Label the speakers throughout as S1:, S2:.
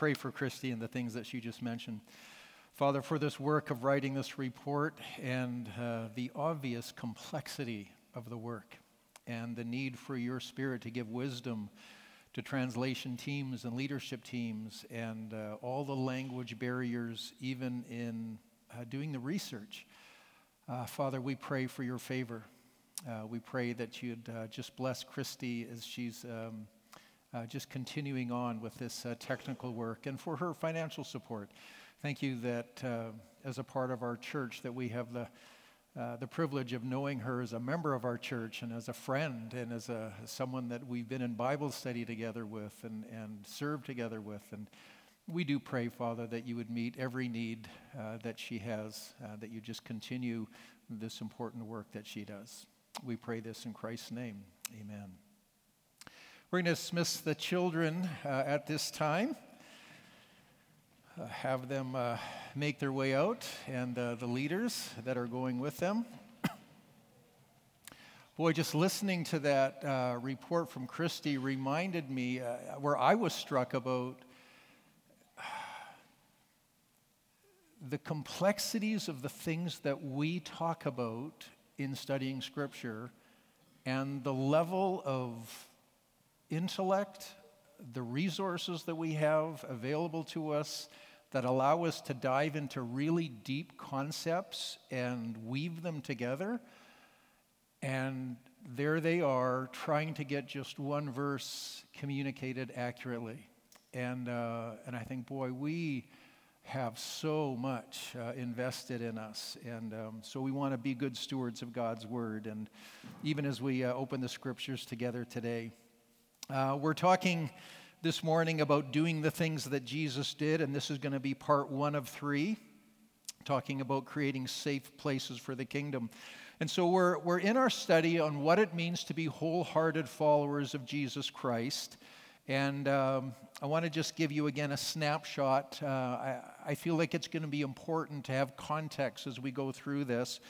S1: Pray for Christy and the things that she just mentioned. Father, for this work of writing this report and the obvious complexity of the work and the need for your Spirit to give wisdom to translation teams and leadership teams and all the language barriers, even in doing the research. Father, we pray for your favor. We pray that you'd just bless Christy as she's just continuing on with this technical work, and for her financial support. Thank you that as a part of our church that we have the privilege of knowing her as a member of our church and as a friend and as someone that we've been in Bible study together with and served together with. And we do pray, Father, that you would meet every need that she has, that you just continue this important work that she does. We pray this in Christ's name. Amen. We're going to dismiss the children at this time, have them make their way out, and the leaders that are going with them. Boy, just listening to that report from Christy reminded me where I was struck about the complexities of the things that we talk about in studying Scripture and the level of intellect, the resources that we have available to us that allow us to dive into really deep concepts and weave them together. And there they are trying to get just one verse communicated accurately. And I think, boy, we have so much invested in us. And so we want to be good stewards of God's Word. And even as we open the Scriptures together today, we're talking this morning about doing the things that Jesus did, and this is going to be part 1 of 3, talking about creating safe places for the kingdom. And so we're in our study on what it means to be wholehearted followers of Jesus Christ. And I want to just give you again a snapshot. I feel like it's going to be important to have context as we go through this.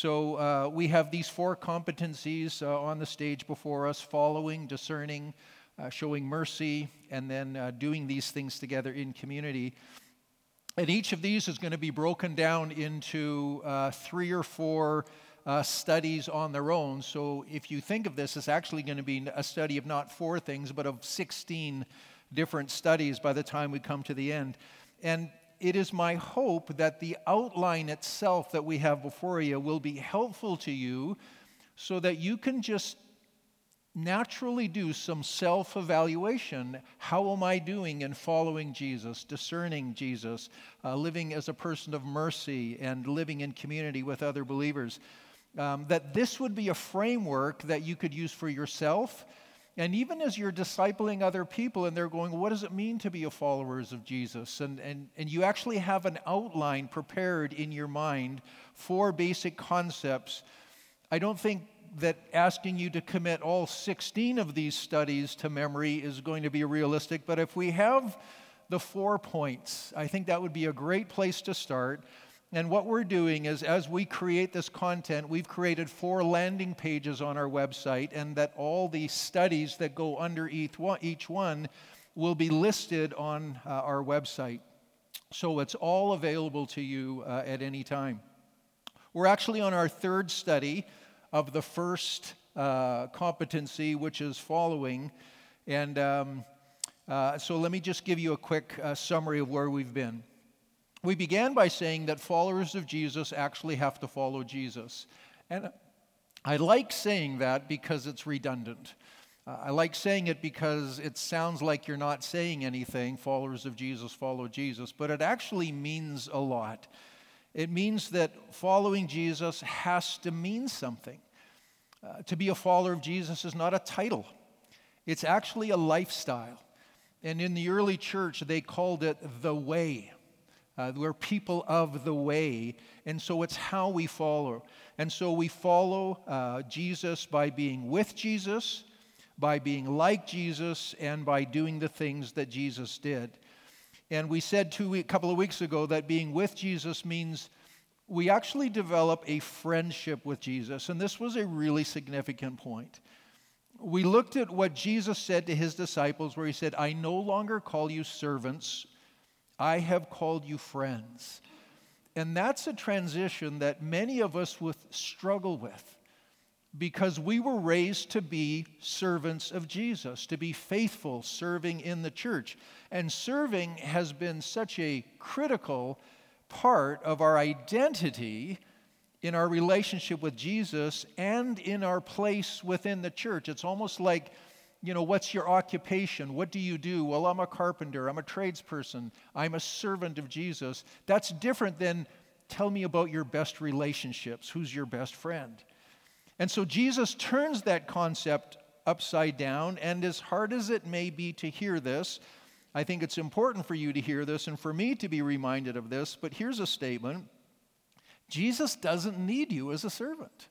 S1: So we have these 4 competencies on the stage before us: following, discerning, showing mercy, and then doing these things together in community. And each of these is going to be broken down into 3 or 4 studies on their own. So if you think of this, it's actually going to be a study of not 4 things, but of 16 different studies by the time we come to the end. And it is my hope that the outline itself that we have before you will be helpful to you so that you can just naturally do some self-evaluation. How am I doing in following Jesus, discerning Jesus, living as a person of mercy, and living in community with other believers? That this would be a framework that you could use for yourself. And even as you're discipling other people and they're going, what does it mean to be a followers of Jesus? And you actually have an outline prepared in your mind for basic concepts. I don't think that asking you to commit all 16 of these studies to memory is going to be realistic, but if we have the 4 points, I think that would be a great place to start. And what we're doing is, as we create this content, we've created 4 landing pages on our website, and that all the studies that go under each one will be listed on our website. So it's all available to you at any time. We're actually on our 3rd study of the first competency, which is following. And so let me just give you a quick summary of where we've been. We began by saying that followers of Jesus actually have to follow Jesus. And I like saying that because it's redundant. I like saying it because it sounds like you're not saying anything, followers of Jesus follow Jesus, but it actually means a lot. It means that following Jesus has to mean something. To be a follower of Jesus is not a title. It's actually a lifestyle. And in the early church, they called it the way. We're people of the way, and so it's how we follow. And so we follow Jesus by being with Jesus, by being like Jesus, and by doing the things that Jesus did. And we said a couple of weeks ago that being with Jesus means we actually develop a friendship with Jesus, and this was a really significant point. We looked at what Jesus said to his disciples, where he said, I no longer call you servants, I have called you friends. And that's a transition that many of us struggle with, because we were raised to be servants of Jesus, to be faithful, serving in the church. And serving has been such a critical part of our identity in our relationship with Jesus and in our place within the church. It's almost like, what's your occupation? What do you do? Well, I'm a carpenter. I'm a tradesperson. I'm a servant of Jesus. That's different than, tell me about your best relationships. Who's your best friend? And so Jesus turns that concept upside down, and as hard as it may be to hear this, I think it's important for you to hear this and for me to be reminded of this, but here's a statement. Jesus doesn't need you as a servant.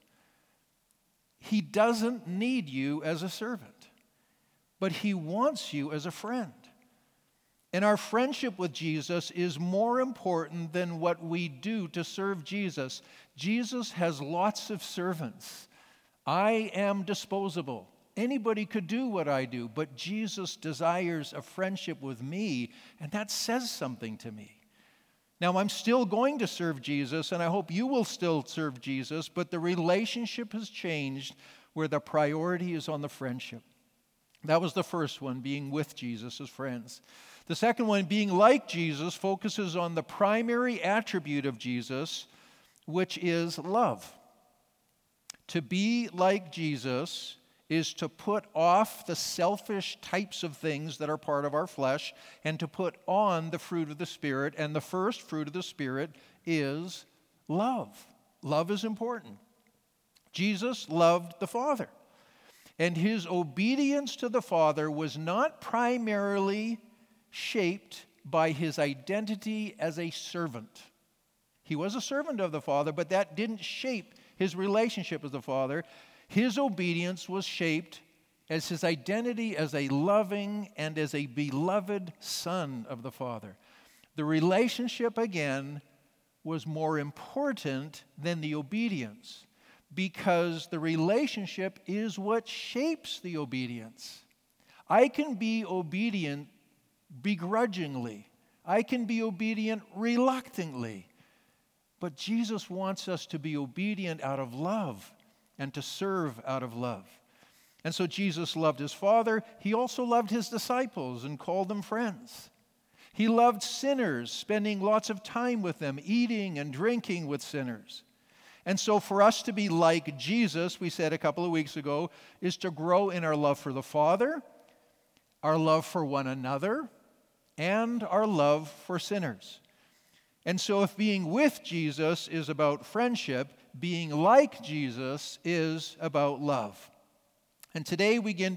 S1: He doesn't need you as a servant, but he wants you as a friend. And our friendship with Jesus is more important than what we do to serve Jesus. Jesus has lots of servants. I am disposable. Anybody could do what I do, but Jesus desires a friendship with me, and that says something to me. Now, I'm still going to serve Jesus, and I hope you will still serve Jesus, but the relationship has changed where the priority is on the friendship. That was the first one, being with Jesus as friends. The second one, being like Jesus, focuses on the primary attribute of Jesus, which is love. To be like Jesus is to put off the selfish types of things that are part of our flesh and to put on the fruit of the Spirit. And the first fruit of the Spirit is love. Love is important. Jesus loved the Father. And his obedience to the Father was not primarily shaped by his identity as a servant. He was a servant of the Father, but that didn't shape his relationship with the Father. His obedience was shaped as his identity as a loving and as a beloved Son of the Father. The relationship, again, was more important than the obedience, because the relationship is what shapes the obedience. I can be obedient begrudgingly. I can be obedient reluctantly. But Jesus wants us to be obedient out of love and to serve out of love. And so Jesus loved his Father. He also loved his disciples and called them friends. He loved sinners, spending lots of time with them, eating and drinking with sinners. And so for us to be like Jesus, we said a couple of weeks ago, is to grow in our love for the Father, our love for one another, and our love for sinners. And so if being with Jesus is about friendship, being like Jesus is about love. And today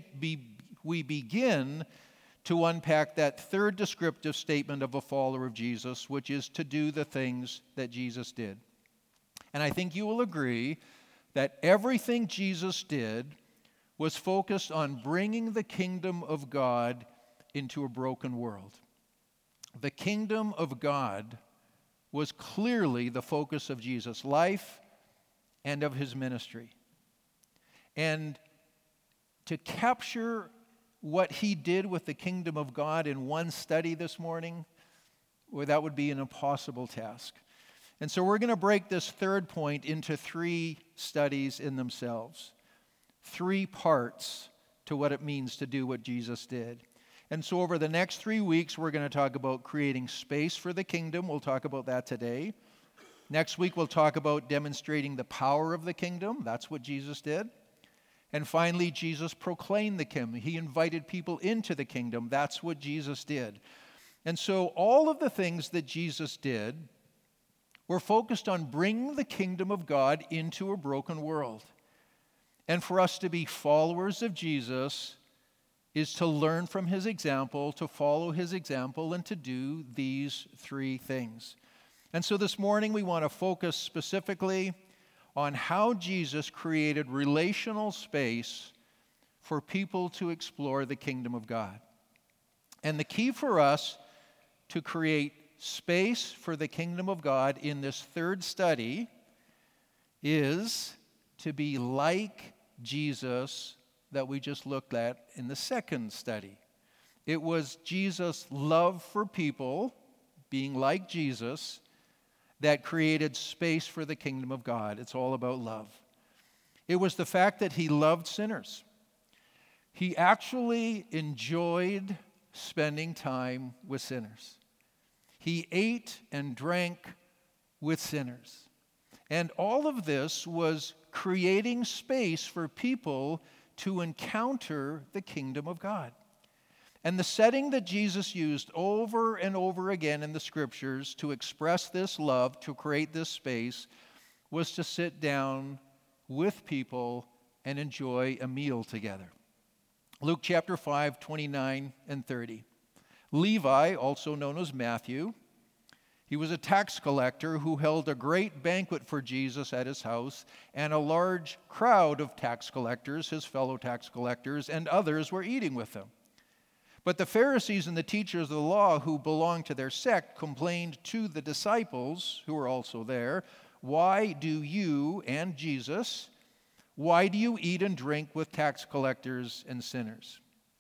S1: we begin to unpack that third descriptive statement of a follower of Jesus, which is to do the things that Jesus did. And I think you will agree that everything Jesus did was focused on bringing the kingdom of God into a broken world. The kingdom of God was clearly the focus of Jesus' life and of his ministry. And to capture what he did with the kingdom of God in one study this morning, well, that would be an impossible task. And so we're going to break this third point into 3 studies in themselves. 3 parts to what it means to do what Jesus did. And so over the next 3 weeks, we're going to talk about creating space for the kingdom. We'll talk about that today. Next week, we'll talk about demonstrating the power of the kingdom. That's what Jesus did. And finally, Jesus proclaimed the kingdom. He invited people into the kingdom. That's what Jesus did. And so all of the things that Jesus did were focused on bringing the kingdom of God into a broken world. And for us to be followers of Jesus is to learn from his example, to follow his example, and to do these 3 things. And so this morning we want to focus specifically on how Jesus created relational space for people to explore the kingdom of God. And the key for us to create space for the kingdom of God in this third study is to be like Jesus that we just looked at in the second study. It was Jesus' love for people being like Jesus, that created space for the kingdom of God. It's all about love. It was the fact that he loved sinners. He actually enjoyed spending time with sinners. He ate and drank with sinners. And all of this was creating space for people to encounter the kingdom of God. And the setting that Jesus used over and over again in the scriptures to express this love, to create this space, was to sit down with people and enjoy a meal together. Luke chapter 5, 29 and 30. Levi, also known as Matthew, he was a tax collector who held a great banquet for Jesus at his house, and a large crowd of tax collectors, his fellow tax collectors, and others were eating with him. But the Pharisees and the teachers of the law who belonged to their sect complained to the disciples, who were also there, "Why do you," and Jesus, "why do you eat and drink with tax collectors and sinners?"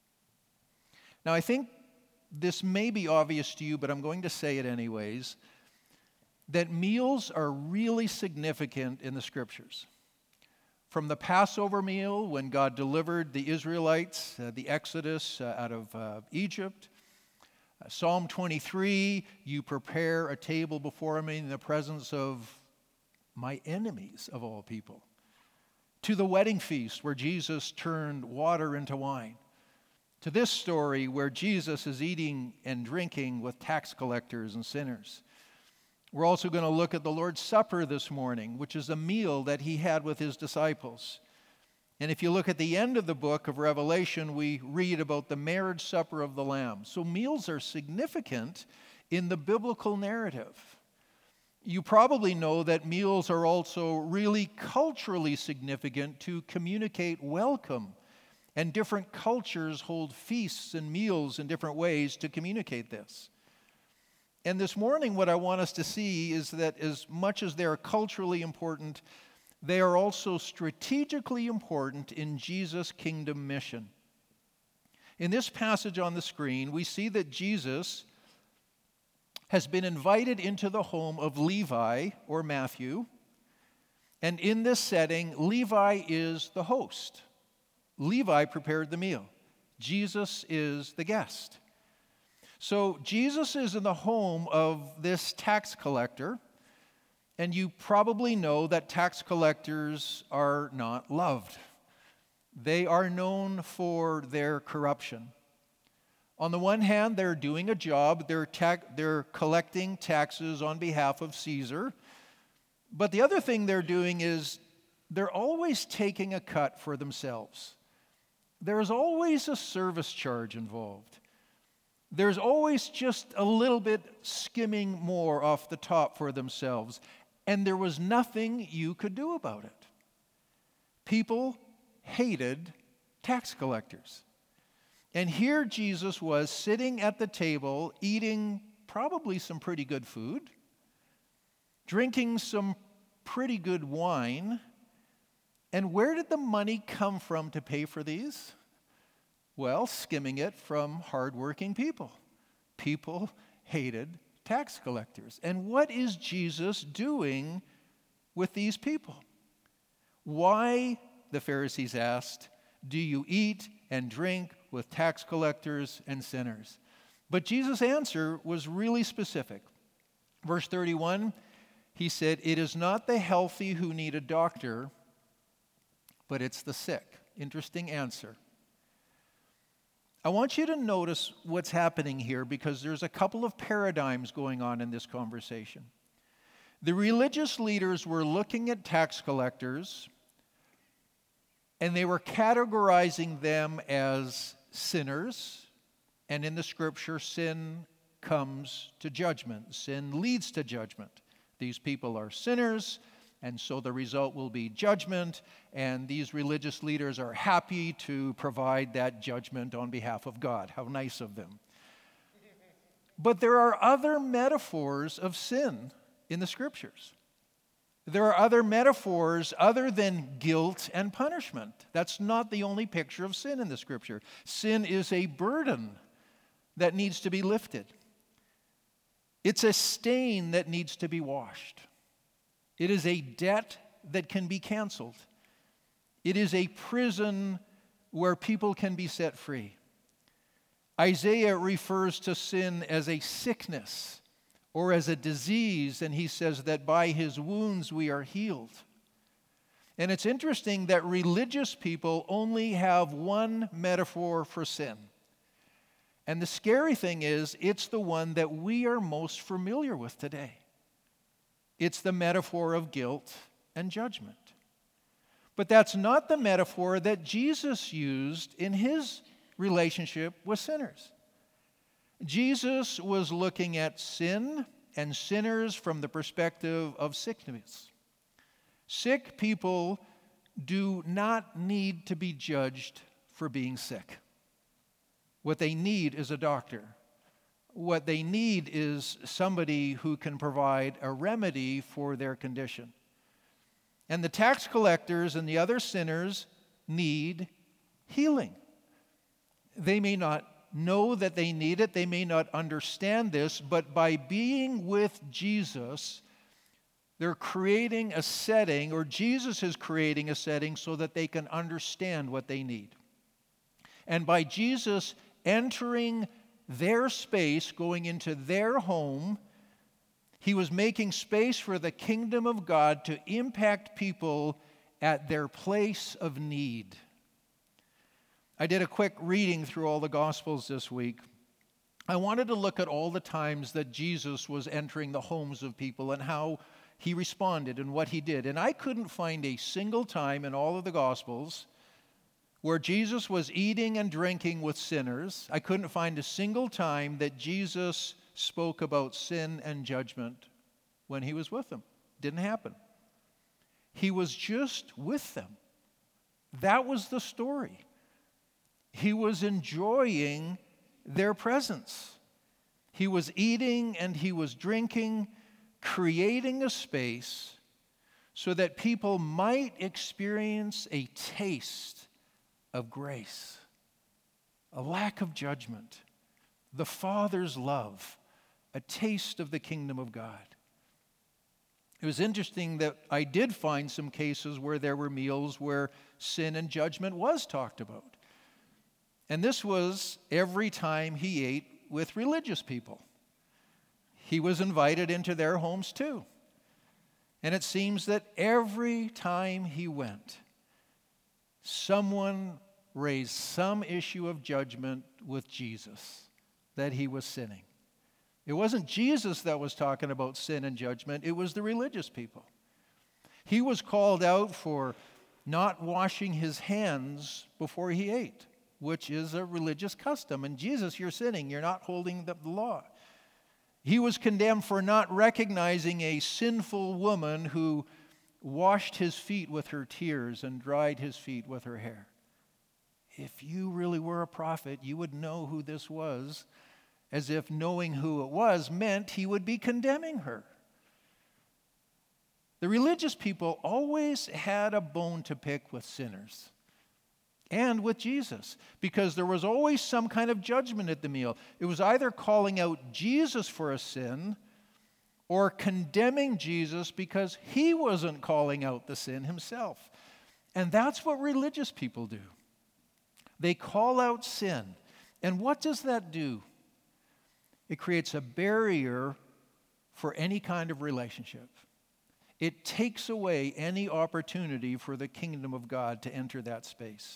S1: Now, I think this may be obvious to you, but I'm going to say it anyways, that meals are really significant in the scriptures. From the Passover meal, when God delivered the Israelites, the Exodus out of Egypt, Psalm 23, "You prepare a table before me in the presence of my enemies of all people," to the wedding feast where Jesus turned water into wine, to this story where Jesus is eating and drinking with tax collectors and sinners. We're also going to look at the Lord's Supper this morning, which is a meal that he had with his disciples. And if you look at the end of the book of Revelation, we read about the marriage supper of the Lamb. So meals are significant in the biblical narrative. You probably know that meals are also really culturally significant to communicate welcome. And different cultures hold feasts and meals in different ways to communicate this. And this morning, what I want us to see is that as much as they're culturally important, they are also strategically important in Jesus' kingdom mission. In this passage on the screen, we see that Jesus has been invited into the home of Levi, or Matthew, and in this setting, Levi is the host. Levi prepared the meal. Jesus is the guest. So Jesus is in the home of this tax collector, and you probably know that tax collectors are not loved. They are known for their corruption. On the one hand, they're doing a job, they're collecting taxes on behalf of Caesar, but the other thing they're doing is they're always taking a cut for themselves. There's always a service charge involved. There's always just a little bit skimming more off the top for themselves. And there was nothing you could do about it. People hated tax collectors. And here Jesus was sitting at the table, eating probably some pretty good food, drinking some pretty good wine. And where did the money come from to pay for these? Well, skimming it from hardworking people. People hated tax collectors. And what is Jesus doing with these people? Why, the Pharisees asked, do you eat and drink with tax collectors and sinners? But Jesus' answer was really specific. Verse 31, he said, "It is not the healthy who need a doctor, but it's the sick." Interesting answer. I want you to notice what's happening here because there's a couple of paradigms going on in this conversation. The religious leaders were looking at tax collectors and they were categorizing them as sinners. And in the scripture, sin comes to judgment. Sin leads to judgment. These people are sinners, and so the result will be judgment, and these religious leaders are happy to provide that judgment on behalf of God. How nice of them. But there are other metaphors of sin in the scriptures. There are other metaphors other than guilt and punishment. That's not the only picture of sin in the scripture. Sin is a burden that needs to be lifted. It's a stain that needs to be washed. It is a debt that can be canceled. It is a prison where people can be set free. Isaiah refers to sin as a sickness or as a disease, and he says that by his wounds we are healed. And it's interesting that religious people only have one metaphor for sin. And the scary thing is, it's the one that we are most familiar with today. It's the metaphor of guilt and judgment. But that's not the metaphor that Jesus used in his relationship with sinners. Jesus was looking at sin and sinners from the perspective of sickness. Sick people do not need to be judged for being sick. What they need is a doctor. What they need is somebody who can provide a remedy for their condition. And the tax collectors and the other sinners need healing. They may not know that they need it, they may not understand this, but by being with Jesus, they're creating a setting, or Jesus is creating a setting so that they can understand what they need. And by Jesus entering their space, going into their home, he was making space for the kingdom of God to impact people at their place of need. I did a quick reading through all the Gospels this week. I wanted to look at all the times that Jesus was entering the homes of people and how he responded and what he did. And I couldn't find a single time in all of the Gospels where Jesus was eating and drinking with sinners. I couldn't find a single time that Jesus spoke about sin and judgment when he was with them. Didn't happen. He was just with them. That was the story. He was enjoying their presence. He was eating and he was drinking, creating a space so that people might experience a taste of grace, a lack of judgment, the Father's love, a taste of the kingdom of God. It was interesting that I did find some cases where there were meals where sin and judgment was talked about. And this was every time he ate with religious people. He was invited into their homes too. And it seems that every time he went, someone raised some issue of judgment with Jesus, that he was sinning. It wasn't Jesus that was talking about sin and judgment, it was the religious people. He was called out for not washing his hands before he ate, which is a religious custom. And Jesus, you're sinning, you're not holding the law. He was condemned for not recognizing a sinful woman who washed his feet with her tears and dried his feet with her hair. If you really were a prophet, you would know who this was, as if knowing who it was meant he would be condemning her. The religious people always had a bone to pick with sinners and with Jesus, because there was always some kind of judgment at the meal. It was either calling out Jesus for a sin or condemning Jesus because he wasn't calling out the sin himself. And that's what religious people do. They call out sin. And what does that do? It creates a barrier for any kind of relationship. It takes away any opportunity for the kingdom of God to enter that space.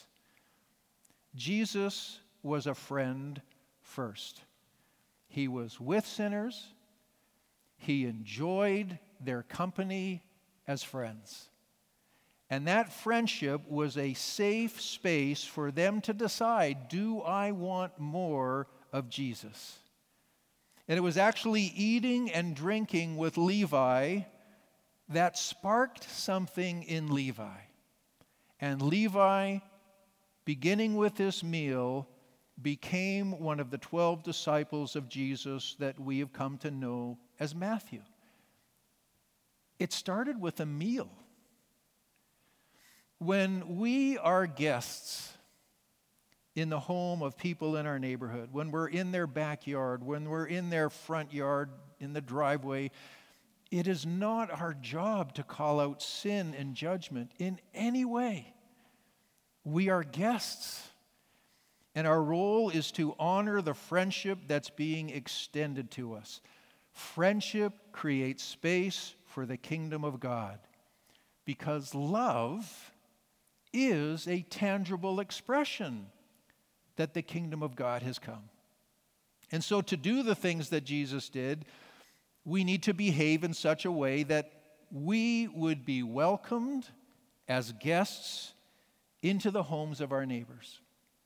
S1: Jesus was a friend first. He was with sinners. He enjoyed their company as friends. And that friendship was a safe space for them to decide, do I want more of Jesus? And it was actually eating and drinking with Levi that sparked something in Levi. And Levi, beginning with this meal, became one of the 12 disciples of Jesus that we have come to know as Matthew. It started with a meal. When we are guests in the home of people in our neighborhood, when we're in their backyard, when we're in their front yard in the driveway. It is not our job to call out sin and judgment in any way. We are guests, and our role is to honor the friendship that's being extended to us. Friendship creates space for the kingdom of God because love is a tangible expression that the kingdom of God has come. And so to do the things that Jesus did, we need to behave in such a way that we would be welcomed as guests into the homes of our neighbors.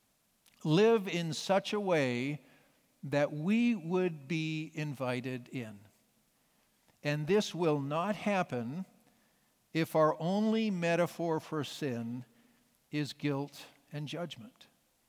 S1: Live in such a way that we would be invited in. And this will not happen if our only metaphor for sin is guilt and judgment.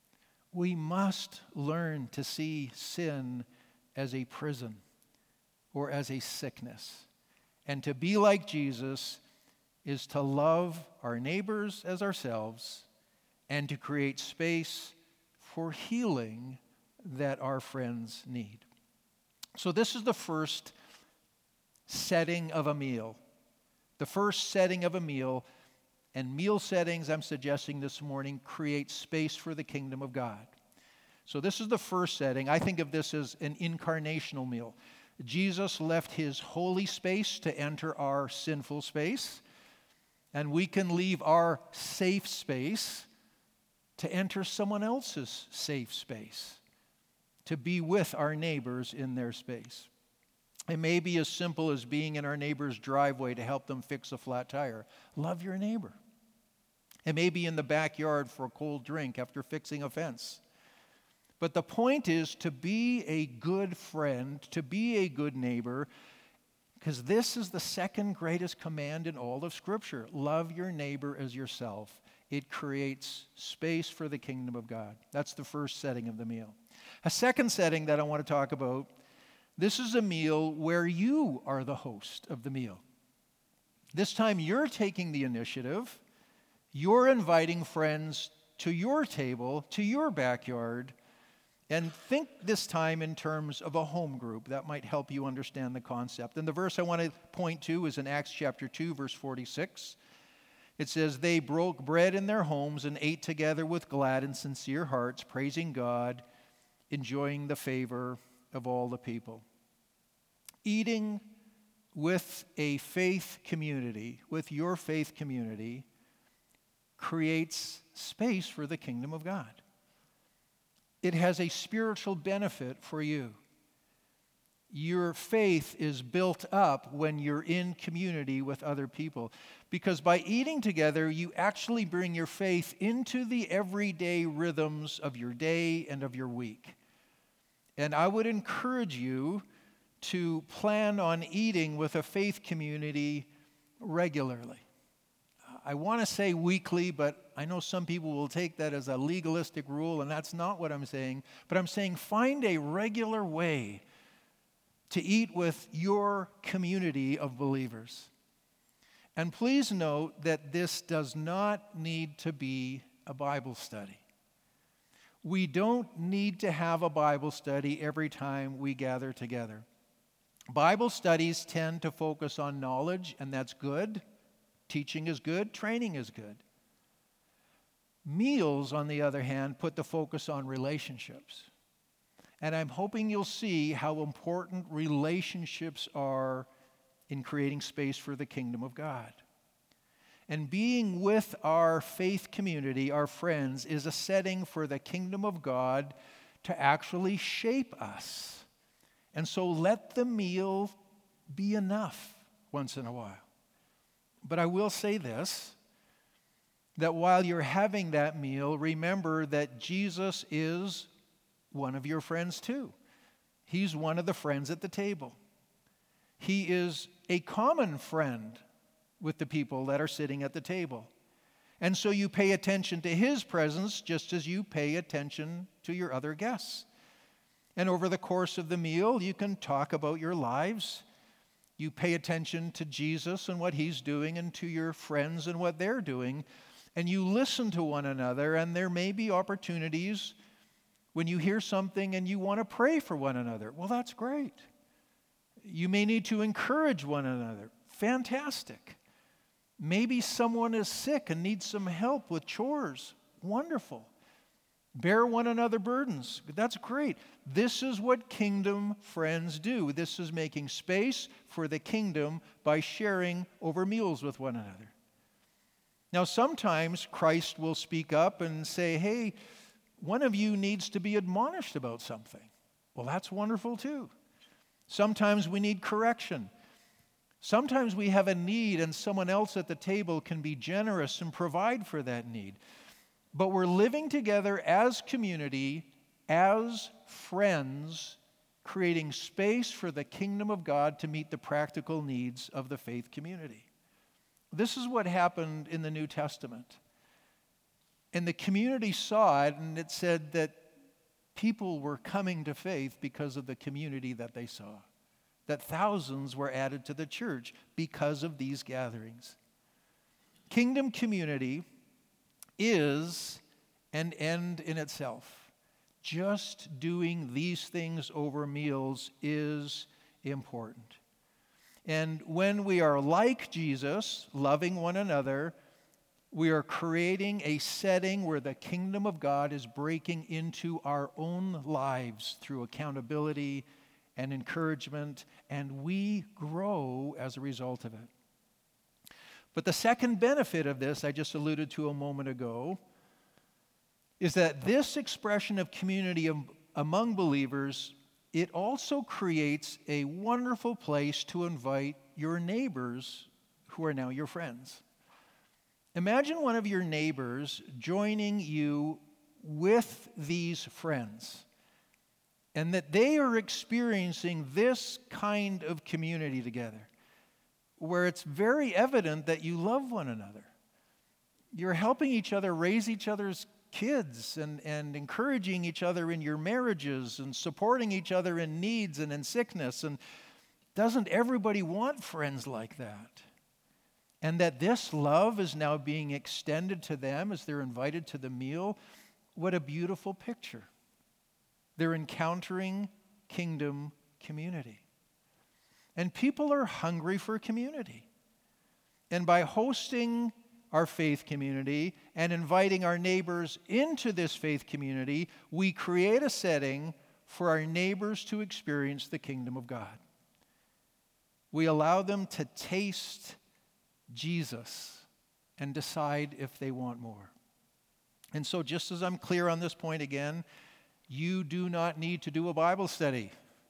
S1: We must learn to see sin as a prison or as a sickness. And to be like Jesus is to love our neighbors as ourselves and to create space for healing that our friends need. So this is the first setting of a meal. The first setting of a meal, and meal settings, I'm suggesting this morning, create space for the kingdom of God. So this is the first setting. I think of this as an incarnational meal. Jesus left his holy space to enter our sinful space, and we can leave our safe space to enter someone else's safe space, to be with our neighbors in their space. It may be as simple as being in our neighbor's driveway to help them fix a flat tire. Love your neighbor. It may be in the backyard for a cold drink after fixing a fence. But the point is to be a good friend, to be a good neighbor, because this is the second greatest command in all of Scripture. Love your neighbor as yourself. It creates space for the kingdom of God. That's the first setting of the meal. A second setting that I want to talk about, this is a meal where you are the host of the meal. This time you're taking the initiative. You're inviting friends to your table, to your backyard, and think this time in terms of a home group. That might help you understand the concept. And the verse I want to point to is in Acts chapter 2, verse 46. It says, "They broke bread in their homes and ate together with glad and sincere hearts, praising God, enjoying the favor of all the people." Eating with a faith community, with your faith community, creates space for the kingdom of God. It has a spiritual benefit for you. Your faith is built up when you're in community with other people. Because by eating together, you actually bring your faith into the everyday rhythms of your day and of your week. And I would encourage you to plan on eating with a faith community regularly. I want to say weekly, but I know some people will take that as a legalistic rule, and that's not what I'm saying. But I'm saying find a regular way to eat with your community of believers. And please note that this does not need to be a Bible study. We don't need to have a Bible study every time we gather together. Bible studies tend to focus on knowledge, and that's good. Teaching is good. Training is good. Meals, on the other hand, put the focus on relationships. And I'm hoping you'll see how important relationships are in creating space for the kingdom of God. And being with our faith community, our friends, is a setting for the kingdom of God to actually shape us. And so let the meal be enough once in a while. But I will say this, that while you're having that meal, remember that Jesus is one of your friends too. He's one of the friends at the table. He is a common friend with the people that are sitting at the table. And so you pay attention to his presence just as you pay attention to your other guests. And over the course of the meal, you can talk about your lives. You pay attention to Jesus and what he's doing and to your friends and what they're doing. And you listen to one another, and there may be opportunities when you hear something and you want to pray for one another. Well, that's great. You may need to encourage one another. Fantastic. Maybe someone is sick and needs some help with chores. Wonderful. Bear one another burdens. That's great. This is what kingdom friends do. This is making space for the kingdom by sharing over meals with one another. Now, sometimes Christ will speak up and say, hey, one of you needs to be admonished about something. Well, that's wonderful too. Sometimes we need correction. Sometimes we have a need and someone else at the table can be generous and provide for that need. But we're living together as community, as friends, creating space for the kingdom of God to meet the practical needs of the faith community. This is what happened in the New Testament. And the community saw it, and it said that people were coming to faith because of the community that they saw. That thousands were added to the church because of these gatherings. Kingdom community is an end in itself. Just doing these things over meals is important. And when we are like Jesus, loving one another, we are creating a setting where the kingdom of God is breaking into our own lives through accountability and encouragement, and we grow as a result of it. But the second benefit of this, I just alluded to a moment ago, is that this expression of community among believers, it also creates a wonderful place to invite your neighbors who are now your friends. Imagine one of your neighbors joining you with these friends, and that they are experiencing this kind of community together, where it's very evident that you love one another. You're helping each other raise each other's kids and encouraging each other in your marriages and supporting each other in needs and in sickness. And doesn't everybody want friends like that? And that this love is now being extended to them as they're invited to the meal. What a beautiful picture. They're encountering kingdom community. And people are hungry for community. And by hosting our faith community and inviting our neighbors into this faith community, we create a setting for our neighbors to experience the kingdom of God. We allow them to taste Jesus and decide if they want more. And so just as I'm clear on this point again, you do not need to do a Bible study.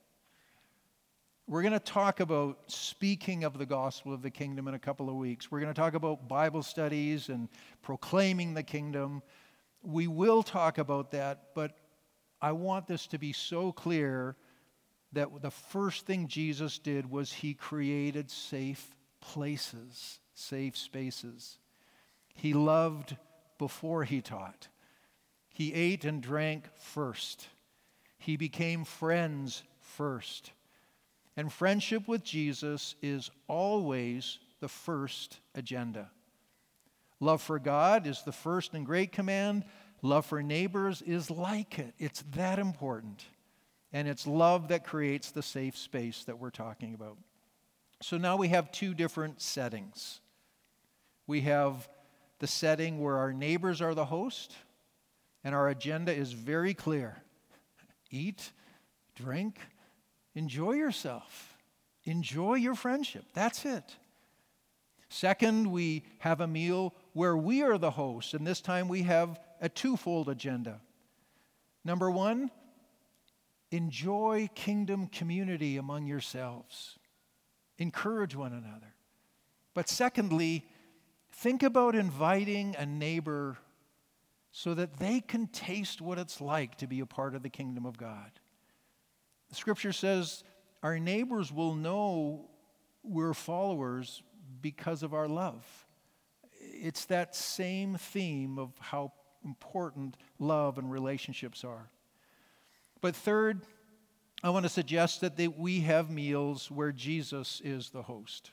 S1: We're going to talk about speaking of the gospel of the kingdom in a couple of weeks. We're going to talk about Bible studies and proclaiming the kingdom. We will talk about that, but I want this to be so clear that the first thing Jesus did was he created safe places, safe spaces. He loved before he taught. He ate and drank first. He became friends first. And friendship with Jesus is always the first agenda. Love for God is the first and great command. Love for neighbors is like it. It's that important. And it's love that creates the safe space that we're talking about. So now we have two different settings. We have the setting where our neighbors are the host, and our agenda is very clear. Eat, drink, enjoy yourself. Enjoy your friendship. That's it. Second, we have a meal where we are the host, and this time we have a twofold agenda. Number one, enjoy kingdom community among yourselves. Encourage one another. But secondly, think about inviting a neighbor so that they can taste what it's like to be a part of the kingdom of God. The scripture says our neighbors will know we're followers because of our love. It's that same theme of how important love and relationships are. But third, I want to suggest that we have meals where Jesus is the host.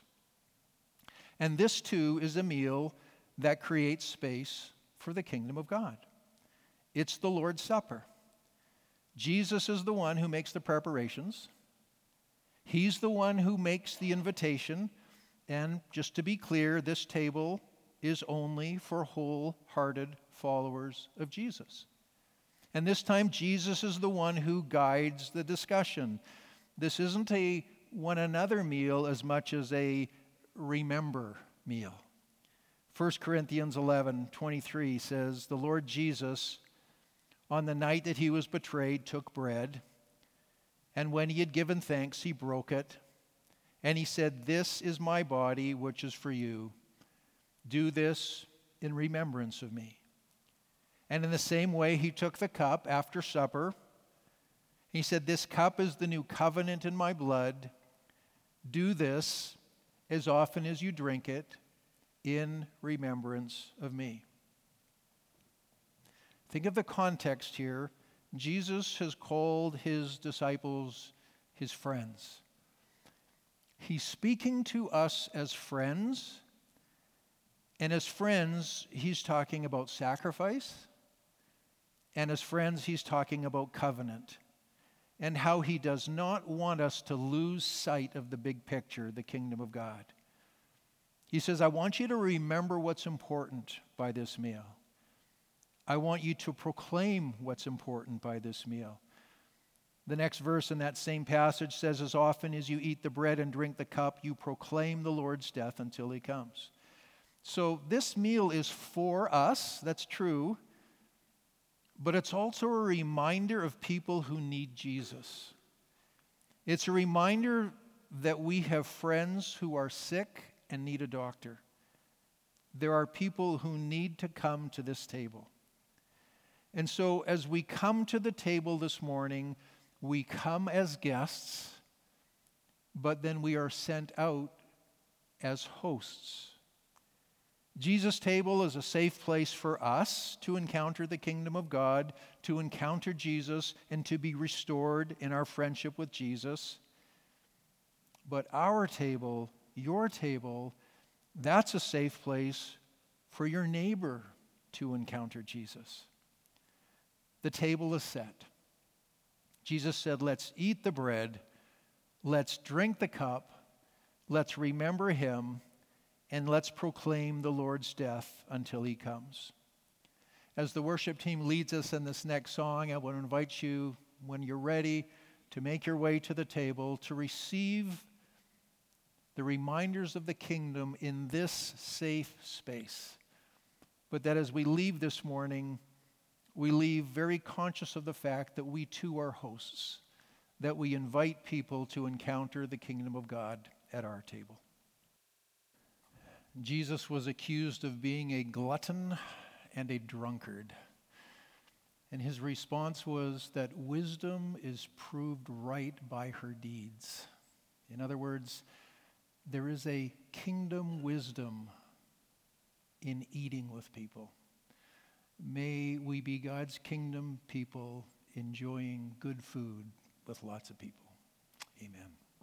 S1: And this too is a meal that creates space for the kingdom of God. It's the Lord's Supper. Jesus is the one who makes the preparations. He's the one who makes the invitation. And just to be clear, this table is only for wholehearted followers of Jesus. And this time, Jesus is the one who guides the discussion. This isn't a one another meal as much as a remember meal. 1 Corinthians 11:23 says, "The Lord Jesus, on the night that he was betrayed, took bread, and when he had given thanks, he broke it, and he said, 'This is my body, which is for you. Do this in remembrance of me.' And in the same way, he took the cup after supper. He said, 'This cup is the new covenant in my blood. Do this as often as you drink it in remembrance of me.'" Think of the context here. Jesus has called his disciples his friends. He's speaking to us as friends, and as friends, he's talking about sacrifice, and as friends, he's talking about covenant, and how he does not want us to lose sight of the big picture, the kingdom of God. He says, "I want you to remember what's important by this meal. I want you to proclaim what's important by this meal." The next verse in that same passage says, "As often as you eat the bread and drink the cup, you proclaim the Lord's death until he comes." So this meal is for us, that's true, but it's also a reminder of people who need Jesus. It's a reminder that we have friends who are sick and need a doctor. There are people who need to come to this table. And so as we come to the table this morning, we come as guests, but then we are sent out as hosts. Jesus' table is a safe place for us to encounter the kingdom of God, to encounter Jesus, and to be restored in our friendship with Jesus. But our table, your table, that's a safe place for your neighbor to encounter Jesus. The table is set. Jesus said, "Let's eat the bread, let's drink the cup, let's remember him, and let's proclaim the Lord's death until he comes." As the worship team leads us in this next song, I want to invite you, when you're ready, to make your way to the table to receive the reminders of the kingdom in this safe space. But that as we leave this morning, we leave very conscious of the fact that we too are hosts, that we invite people to encounter the kingdom of God at our table. Jesus was accused of being a glutton and a drunkard. And his response was that wisdom is proved right by her deeds. In other words, there is a kingdom wisdom in eating with people. May we be God's kingdom people enjoying good food with lots of people. Amen.